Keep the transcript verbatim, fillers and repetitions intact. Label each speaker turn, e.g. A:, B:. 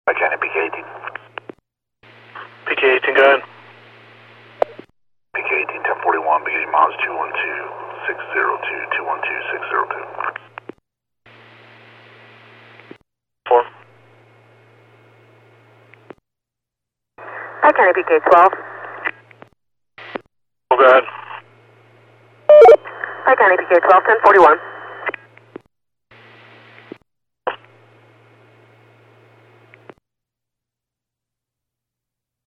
A: Hi, County P K eighteen.
B: P K eighteen, go ahead.
A: P K eighteen, ten forty-one, beginning miles two one two, six zero two, two one two, six zero two.
B: Four.
C: Hi, County P K twelve.
B: Go ahead.
C: Hi, County P K twelve, ten forty-one.